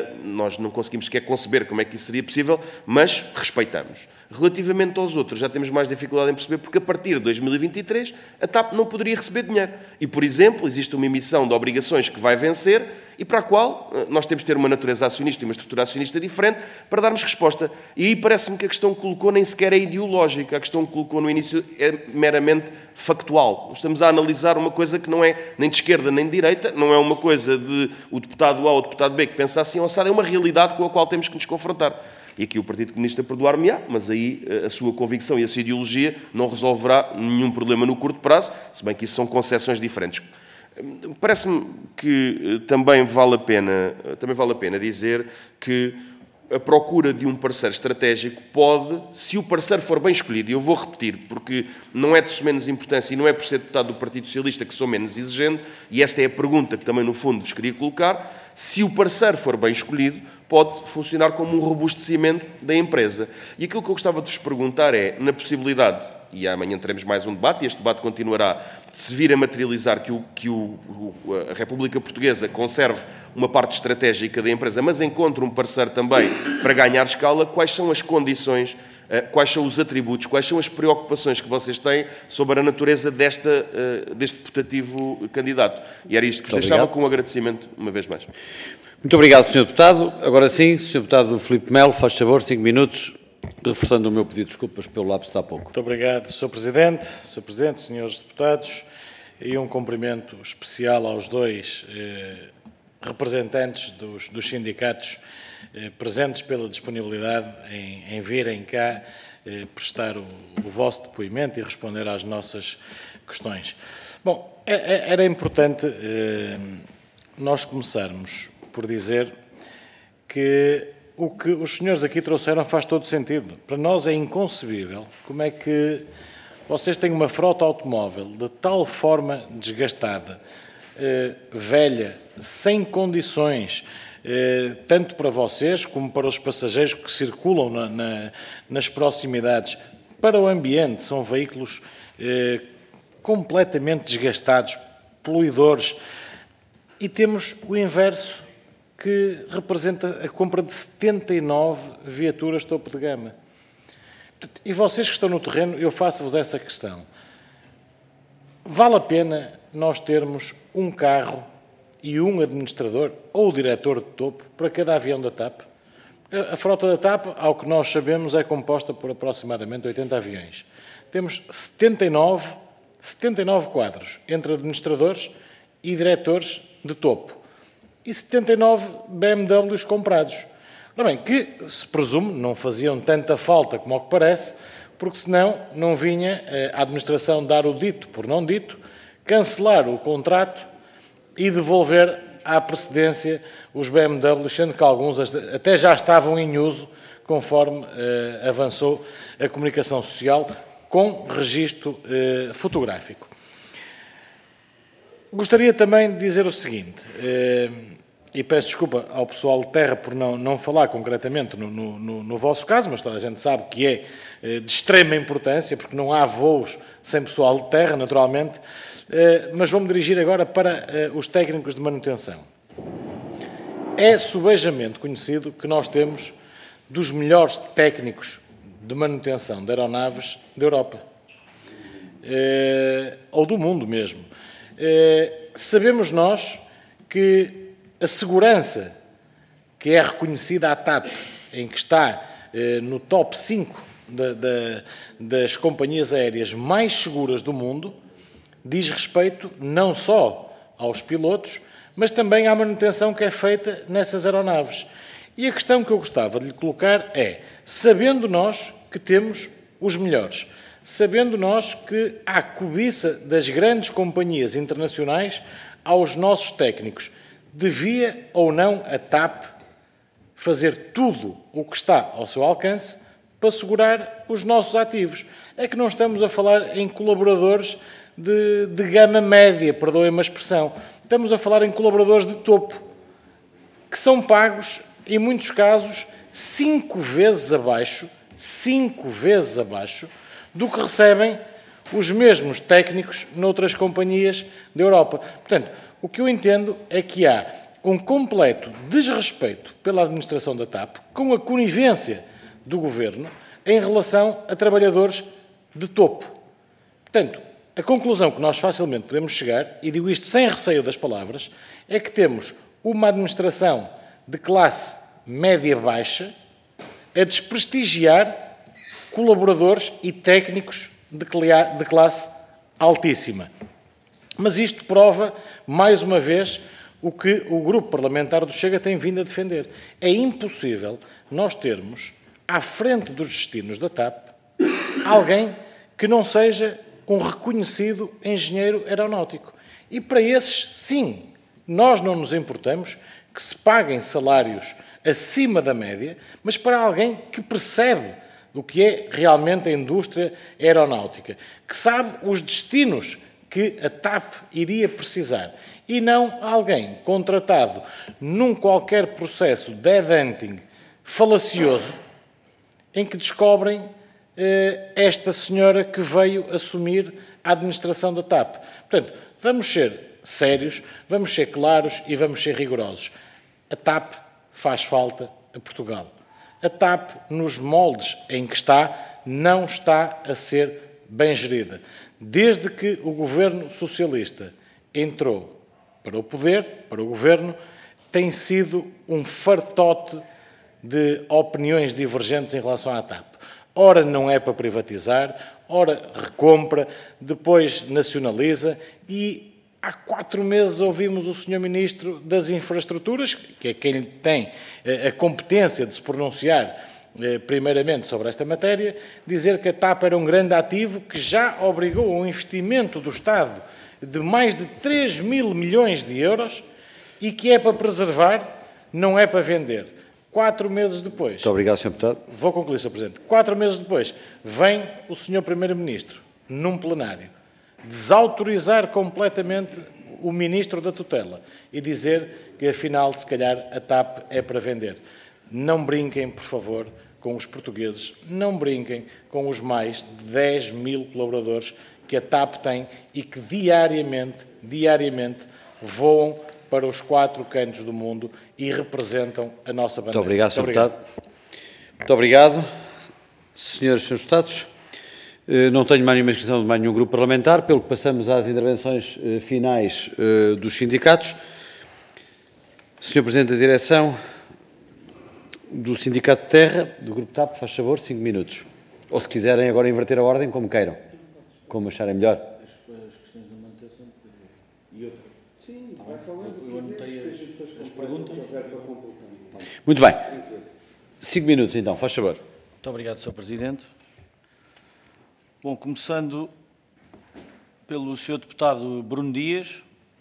Nós não conseguimos sequer conceber como é que isso seria possível, mas respeitamos. Relativamente aos outros, já temos mais dificuldade em perceber, porque a partir de dois mil e vinte e três a T A P não poderia receber dinheiro. E, por exemplo, existe uma emissão de obrigações que vai vencer e para a qual nós temos de ter uma natureza acionista e uma estrutura acionista diferente para darmos resposta. E aí parece-me que a questão que colocou nem sequer é ideológica, a questão que colocou no início é meramente factual. Nós estamos a analisar uma coisa que não é nem de esquerda nem de direita, não é uma coisa de o deputado A ou o deputado B que pensa assim ou assado, é uma realidade com a qual temos que nos confrontar. E aqui o Partido Comunista perdoar-me-á, mas aí a sua convicção e a sua ideologia não resolverá nenhum problema no curto prazo, se bem que isso são concessões diferentes. Parece-me que também vale a pena, também vale a pena dizer que a procura de um parceiro estratégico pode, se o parceiro for bem escolhido, e eu vou repetir, porque não é de menos importância e não é por ser deputado do Partido Socialista que sou menos exigente, e esta é a pergunta que também no fundo vos queria colocar, se o parceiro for bem escolhido, pode funcionar como um robustecimento da empresa. E aquilo que eu gostava de vos perguntar é, na possibilidade, e amanhã teremos mais um debate, e este debate continuará, de se vir a materializar que, o, que o, a República Portuguesa conserve uma parte estratégica da empresa, mas encontre um parceiro também para ganhar escala, quais são as condições, quais são os atributos, quais são as preocupações que vocês têm sobre a natureza desta, deste putativo candidato. E era isto que vos deixava, com um agradecimento uma vez mais. Muito obrigado, senhor Deputado. Agora sim, senhor Deputado Filipe Melo, faz favor, cinco minutos, reforçando o meu pedido de desculpas pelo lapso de há pouco. Muito obrigado, senhor Presidente, senhor Presidente, senhores Deputados, e um cumprimento especial aos dois eh, representantes dos, dos sindicatos eh, presentes pela disponibilidade em, em virem cá eh, prestar o, o vosso depoimento e responder às nossas questões. Bom, é, é, era importante eh, nós começarmos por dizer que o que os senhores aqui trouxeram faz todo sentido. Para nós é inconcebível como é que vocês têm uma frota automóvel de tal forma desgastada, eh, velha, sem condições, eh, tanto para vocês como para os passageiros que circulam na, na, nas proximidades, para o ambiente. São veículos eh, completamente desgastados, poluidores. E temos o inverso, que representa a compra de setenta e nove viaturas topo de gama. E vocês que estão no terreno, eu faço-vos essa questão. Vale a pena nós termos um carro e um administrador ou diretor de topo para cada avião da TAP? A frota da TAP, ao que nós sabemos, é composta por aproximadamente oitenta aviões. Temos setenta e nove, setenta e nove quadros entre administradores e diretores de topo. E setenta e nove B M Ws comprados. Ora bem, que se presume não faziam tanta falta como ao que parece, porque senão não vinha a administração dar o dito por não dito, cancelar o contrato e devolver à precedência os B M Ws, sendo que alguns até já estavam em uso, conforme eh, avançou a comunicação social, com registro eh, fotográfico. Gostaria também de dizer o seguinte, eh, e peço desculpa ao pessoal de terra por não, não falar concretamente no, no, no vosso caso, mas toda a gente sabe que é eh, de extrema importância, porque não há voos sem pessoal de terra, naturalmente, eh, mas vou-me dirigir agora para eh, os técnicos de manutenção. É subejamente conhecido que nós temos dos melhores técnicos de manutenção de aeronaves da Europa, eh, ou do mundo mesmo. Eh, sabemos nós que a segurança que é reconhecida à TAP, em que está eh, no top cinco da, da, das companhias aéreas mais seguras do mundo, diz respeito não só aos pilotos, mas também à manutenção que é feita nessas aeronaves. E a questão que eu gostava de lhe colocar é, sabendo nós que temos os melhores, sabendo nós que há cobiça das grandes companhias internacionais aos nossos técnicos, devia ou não a TAP fazer tudo o que está ao seu alcance para assegurar os nossos ativos? É que não estamos a falar em colaboradores de, de gama média, perdoem-me a expressão. Estamos a falar em colaboradores de topo, que são pagos, em muitos casos, cinco vezes abaixo, cinco vezes abaixo, do que recebem os mesmos técnicos noutras companhias da Europa. Portanto, o que eu entendo é que há um completo desrespeito pela administração da TAP, com a conivência do Governo, em relação a trabalhadores de topo. Portanto, a conclusão que nós facilmente podemos chegar, e digo isto sem receio das palavras, é que temos uma administração de classe média-baixa a desprestigiar colaboradores e técnicos de classe altíssima. Mas isto prova, mais uma vez, o que o Grupo Parlamentar do Chega tem vindo a defender. É impossível nós termos, à frente dos destinos da TAP, alguém que não seja um reconhecido engenheiro aeronáutico. E para esses, sim, nós não nos importamos que se paguem salários acima da média, mas para alguém que percebe do que é realmente a indústria aeronáutica, que sabe os destinos que a TAP iria precisar, e não alguém contratado num qualquer processo de headhunting falacioso, em que descobrem eh, esta senhora que veio assumir a administração da TAP. Portanto, vamos ser sérios, vamos ser claros e vamos ser rigorosos. A TAP faz falta a Portugal. A TAP, nos moldes em que está, não está a ser bem gerida. Desde que o governo socialista entrou para o poder, para o governo, tem sido um fartote de opiniões divergentes em relação à TAP. Ora não é para privatizar, ora recompra, depois nacionaliza e há quatro meses ouvimos o senhor Ministro das Infraestruturas, que é quem tem a competência de se pronunciar primeiramente sobre esta matéria, dizer que a TAP era um grande ativo que já obrigou a um investimento do Estado de mais de três mil milhões de euros e que é para preservar, não é para vender. Quatro meses depois... Muito obrigado, senhor Deputado. Vou concluir, senhor Presidente. Quatro meses depois, vem o senhor Primeiro-Ministro, num plenário, desautorizar completamente o Ministro da Tutela e dizer que, afinal, se calhar, a TAP é para vender. Não brinquem, por favor, com os portugueses, não brinquem com os mais de dez mil colaboradores que a TAP tem e que diariamente, diariamente, voam para os quatro cantos do mundo e representam a nossa bandeira. Muito obrigado, senhor Deputado. Muito obrigado. Senhoras e senhores Deputados, não tenho mais nenhuma inscrição de mais nenhum grupo parlamentar, pelo que passamos às intervenções finais dos sindicatos. senhor Presidente da Direção do Sindicato de Terra, do Grupo TAP, faz favor, cinco minutos. Ou se quiserem agora inverter a ordem, como queiram, como acharem melhor. As questões da manutenção e outra. Sim, vai falando. Eu anotei as, as perguntas. Muito bem. Cinco minutos, então, faz favor. Muito obrigado, senhor Presidente. Bom, começando pelo senhor Deputado Bruno Dias.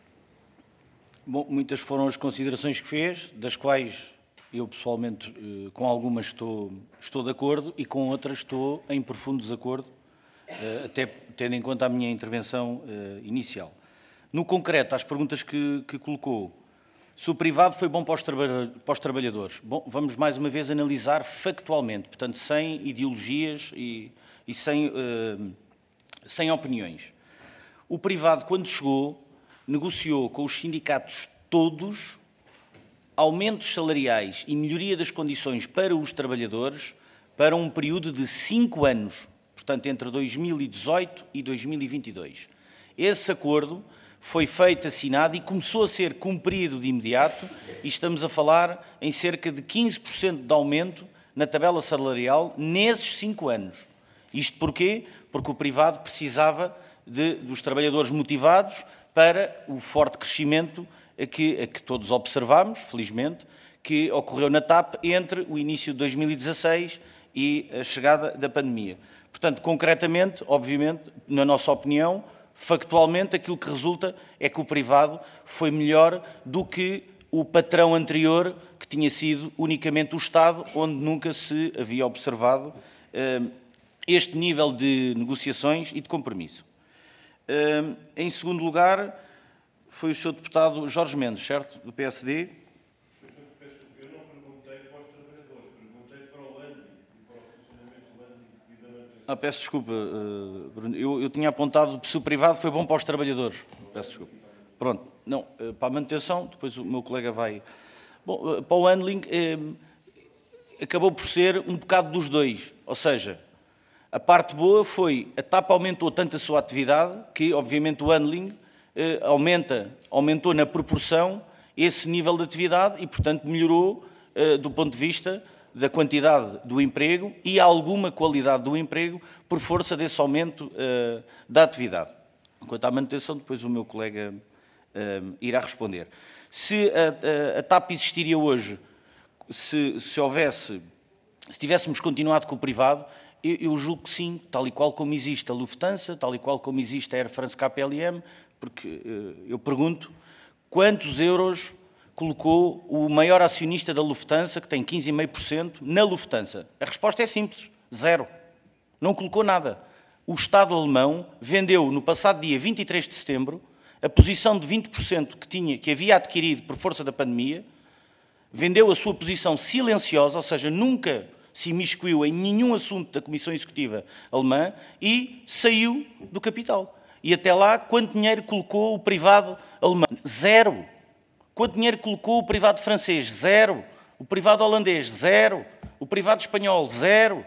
Bom, muitas foram as considerações que fez, das quais eu pessoalmente, com algumas estou, estou de acordo e com outras estou em profundo desacordo, até tendo em conta a minha intervenção inicial. No concreto, às perguntas que, que colocou, se o privado foi bom para os, traba para os trabalhadores, bom, vamos mais uma vez analisar factualmente, portanto, sem ideologias e, e sem, uh, sem opiniões. O privado, quando chegou, negociou com os sindicatos todos aumentos salariais e melhoria das condições para os trabalhadores para um período de cinco anos, portanto, entre dois mil e dezoito e dois mil e vinte e dois. Esse acordo foi feito, assinado e começou a ser cumprido de imediato e estamos a falar em cerca de quinze por cento de aumento na tabela salarial nesses cinco anos. Isto porquê? Porque o privado precisava de, dos trabalhadores motivados para o forte crescimento a que, a que todos observamos, felizmente, que ocorreu na TAP entre o início de dois mil e dezasseis e a chegada da pandemia. Portanto, concretamente, obviamente, na nossa opinião, factualmente, aquilo que resulta é que o privado foi melhor do que o patrão anterior, que tinha sido unicamente o Estado, onde nunca se havia observado uh, este nível de negociações e de compromisso. Uh, em segundo lugar, foi o senhor deputado Jorge Mendes, certo? Do P S D. Eu não perguntei para os trabalhadores, perguntei para o landing e para o funcionamento do landing e da manutenção. Ah, peço desculpa, uh, Bruno. Eu, eu tinha apontado que se o privado foi bom para os trabalhadores. Peço desculpa. Pronto. Não, uh, para a manutenção, depois o meu colega vai... Bom, uh, para o handling, uh, acabou por ser um bocado dos dois. Ou seja, a parte boa foi a TAP aumentou tanto a sua atividade que, obviamente, o handling uh, aumenta, aumentou na proporção esse nível de atividade e, portanto, melhorou uh, do ponto de vista da quantidade do emprego e alguma qualidade do emprego por força desse aumento uh, da atividade. Quanto à manutenção, depois o meu colega uh, irá responder. Se a, a, a TAP existiria hoje, se, se houvesse, se tivéssemos continuado com o privado, Eu, eu julgo que sim, tal e qual como existe a Lufthansa, tal e qual como existe a Air France K P L M, porque eu pergunto quantos euros colocou o maior acionista da Lufthansa, que tem quinze vírgula cinco por cento, na Lufthansa? A resposta é simples, zero. Não colocou nada. O Estado alemão vendeu, no passado dia vinte e três de setembro, a posição de vinte por cento que, tinha, que havia adquirido por força da pandemia, vendeu a sua posição silenciosa, ou seja, nunca se imiscuiu em nenhum assunto da Comissão Executiva Alemã e saiu do capital. E até lá, quanto dinheiro colocou o privado alemão? Zero. Quanto dinheiro colocou o privado francês? Zero. O privado holandês? Zero. O privado espanhol? Zero.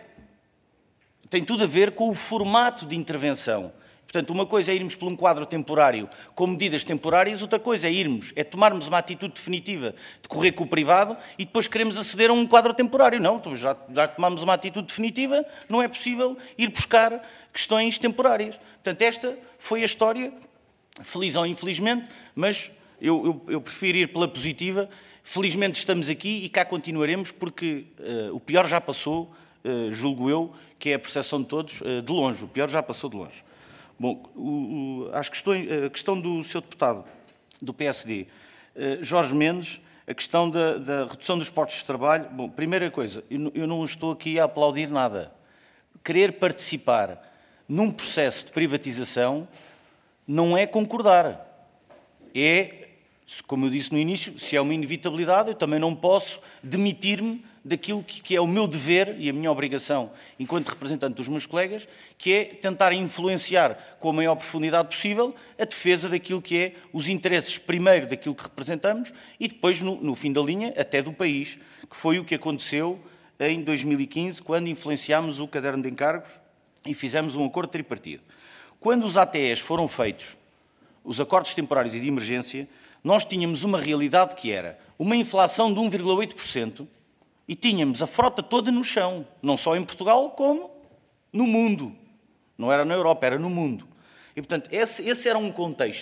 Tem tudo a ver com o formato de intervenção. Portanto, uma coisa é irmos por um quadro temporário com medidas temporárias, outra coisa é irmos, é tomarmos uma atitude definitiva de correr com o privado e depois queremos aceder a um quadro temporário. Não, já, já tomamos uma atitude definitiva, não é possível ir buscar questões temporárias. Portanto, esta foi a história, feliz ou infelizmente, mas eu, eu, eu prefiro ir pela positiva. Felizmente estamos aqui e cá continuaremos porque uh, o pior já passou, uh, julgo eu, que é a percepção de todos, uh, de longe. O pior já passou de longe. Bom, o, o, as questões, a questão do seu deputado do P S D, uh, Jorge Mendes, a questão da, da redução dos postos de trabalho. Bom, primeira coisa, eu, eu não estou aqui a aplaudir nada. Querer participar num processo de privatização não é concordar. É, como eu disse no início, se é uma inevitabilidade, eu também não posso demitir-me daquilo que é o meu dever e a minha obrigação enquanto representante dos meus colegas, que é tentar influenciar com a maior profundidade possível a defesa daquilo que é os interesses, primeiro, daquilo que representamos e depois, no, no fim da linha, até do país, que foi o que aconteceu em dois mil e quinze, quando influenciámos o caderno de encargos e fizemos um acordo tripartido. Quando os A T Es foram feitos, os acordos temporários e de emergência, nós tínhamos uma realidade que era uma inflação de um vírgula oito por cento e tínhamos a frota toda no chão, não só em Portugal, como no mundo. Não era na Europa, era no mundo. E, portanto, esse, esse era um contexto.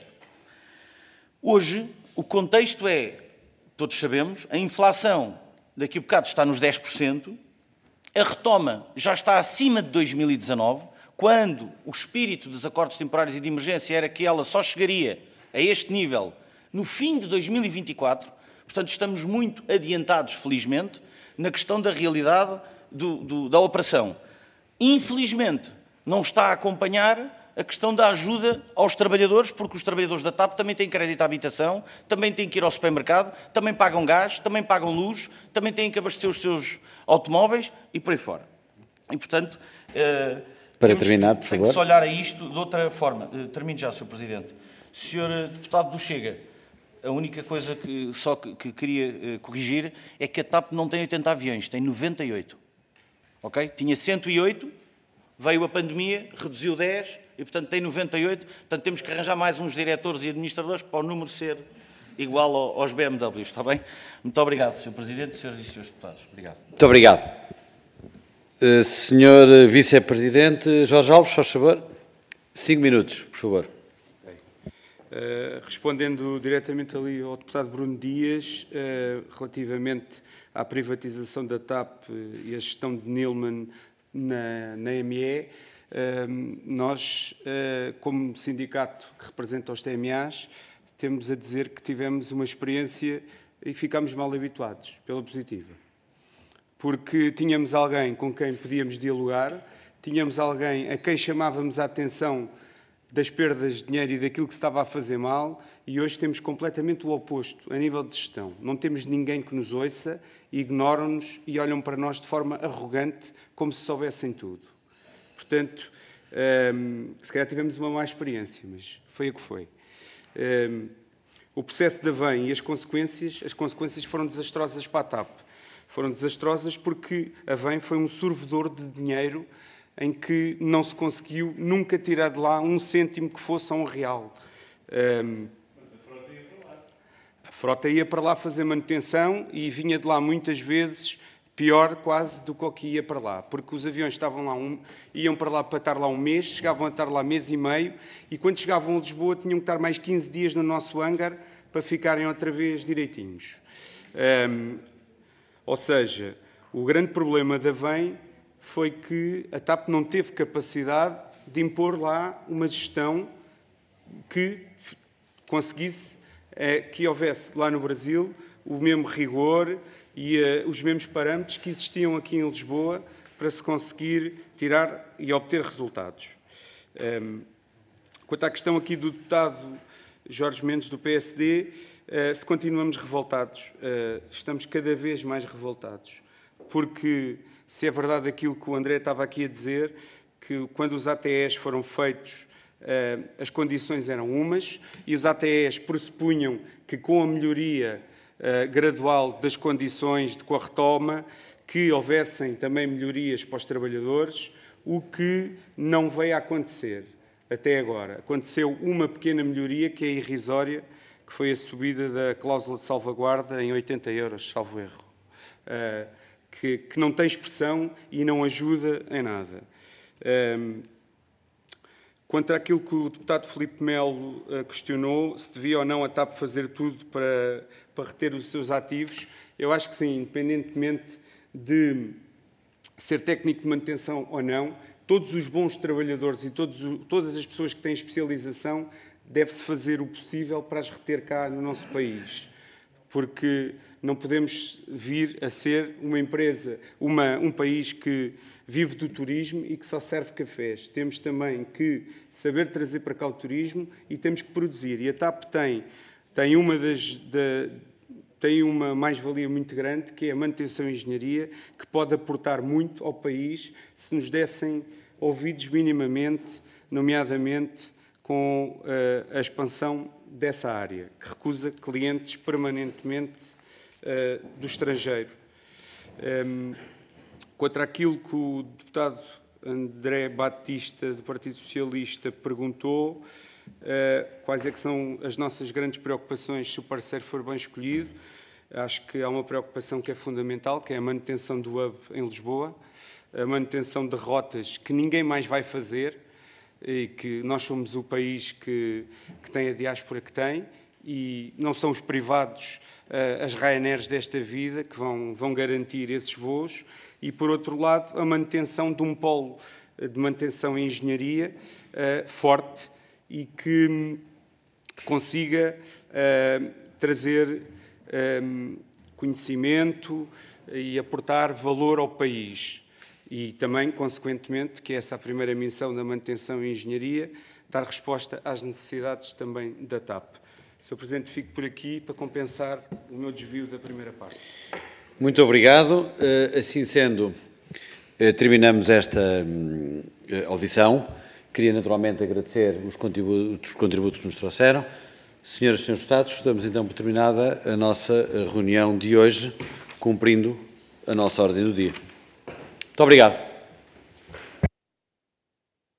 Hoje, o contexto é, todos sabemos, a inflação daqui a bocado está nos dez por cento, a retoma já está acima de dois mil e dezanove, quando o espírito dos acordos temporários e de emergência era que ela só chegaria a este nível no fim de dois mil e vinte e quatro, portanto estamos muito adiantados, felizmente, na questão da realidade do, do, da operação. Infelizmente, não está a acompanhar a questão da ajuda aos trabalhadores, porque os trabalhadores da TAP também têm crédito à habitação, também têm que ir ao supermercado, também pagam gás, também pagam luz, também têm que abastecer os seus automóveis e por aí fora. E, portanto, uh, para terminar, por favor. Tem que se olhar a isto de outra forma. Uh, termino já, senhor Presidente. senhor Deputado do Chega, a única coisa que só que, que queria uh, corrigir é que a TAP não tem oitenta aviões, tem noventa e oito. Ok? Tinha cento e oito, veio a pandemia, reduziu dez e, portanto, tem noventa e oito. Portanto, temos que arranjar mais uns diretores e administradores para o número ser igual ao, aos B M Ws, está bem? Muito obrigado, senhor Presidente, senhoras e senhores deputados. Obrigado. Muito obrigado. Uh, senhor Vice-Presidente Jorge Alves, faz favor. Cinco minutos, por favor. Uh, respondendo diretamente ali ao deputado Bruno Dias, uh, relativamente à privatização da TAP e a gestão de Neilman na, na M E, uh, nós, uh, como sindicato que representa os T M As, temos a dizer que tivemos uma experiência e ficámos mal habituados, pela positiva. Porque tínhamos alguém com quem podíamos dialogar, tínhamos alguém a quem chamávamos a atenção das perdas de dinheiro e daquilo que se estava a fazer mal, e hoje temos completamente o oposto a nível de gestão. Não temos ninguém que nos ouça, ignoram-nos e olham para nós de forma arrogante, como se soubessem tudo. Portanto, hum, se calhar tivemos uma má experiência, mas foi o que foi. Hum, o processo da V E M e as consequências, as consequências foram desastrosas para a TAP. Foram desastrosas porque a V E M foi um sorvedor de dinheiro em que não se conseguiu nunca tirar de lá um cêntimo que fosse a um real. Um, a frota ia para lá fazer manutenção e vinha de lá muitas vezes pior quase do que o que ia para lá, porque os aviões estavam lá um, iam para lá para estar lá um mês, chegavam a estar lá mês e meio, e quando chegavam a Lisboa tinham que estar mais quinze dias no nosso hangar para ficarem outra vez direitinhos. Um, ou seja, o grande problema da V E M foi que a TAP não teve capacidade de impor lá uma gestão que conseguisse eh, que houvesse lá no Brasil o mesmo rigor e eh, os mesmos parâmetros que existiam aqui em Lisboa para se conseguir tirar e obter resultados. Um, quanto à questão aqui do deputado Jorge Mendes, do P S D, uh, se continuamos revoltados, uh, estamos cada vez mais revoltados, porque se é verdade aquilo que o André estava aqui a dizer, que quando os A T Es foram feitos, uh, as condições eram umas, e os A T Es pressupunham que com a melhoria uh, gradual das condições, de com a retoma, que houvessem também melhorias para os trabalhadores, o que não veio a acontecer até agora. Aconteceu uma pequena melhoria, que é irrisória, que foi a subida da cláusula de salvaguarda em oitenta euros, salvo erro, uh, que, que não tem expressão e não ajuda em nada. Um, quanto àquilo que o deputado Filipe Melo uh, questionou, se devia ou não a TAP fazer tudo para, para reter os seus ativos, eu acho que sim, independentemente de ser técnico de manutenção ou não, todos os bons trabalhadores e todos, todas as pessoas que têm especialização deve-se fazer o possível para as reter cá no nosso país, porque não podemos vir a ser uma empresa, uma, um país que vive do turismo e que só serve cafés. Temos também que saber trazer para cá o turismo e temos que produzir. E a TAP tem, tem uma das... Da, tem uma mais-valia muito grande, que é a manutenção e engenharia, que pode aportar muito ao país se nos dessem ouvidos minimamente, nomeadamente com uh, a expansão dessa área, que recusa clientes permanentemente uh, do estrangeiro. Um, quanto àquilo que o deputado André Batista, do Partido Socialista, perguntou, Uh, quais é que são as nossas grandes preocupações se o parceiro for bem escolhido. Acho que há uma preocupação que é fundamental, que é a manutenção do hub em Lisboa, a manutenção de rotas que ninguém mais vai fazer, e que nós somos o país que, que tem a diáspora que tem, e não são os privados, uh, as Ryanairs desta vida, que vão, vão garantir esses voos, e, por outro lado, a manutenção de um polo de manutenção e engenharia uh, forte, e que consiga uh, trazer um, conhecimento e aportar valor ao país. E também, consequentemente, que essa é a primeira missão da manutenção e engenharia, dar resposta às necessidades também da TAP. senhor Presidente, fico por aqui para compensar o meu desvio da primeira parte. Muito obrigado. Assim sendo, terminamos esta audição. Queria naturalmente agradecer os contributos, os contributos que nos trouxeram. Senhoras e senhores deputados, damos então por terminada a nossa reunião de hoje, cumprindo a nossa ordem do dia. Muito obrigado.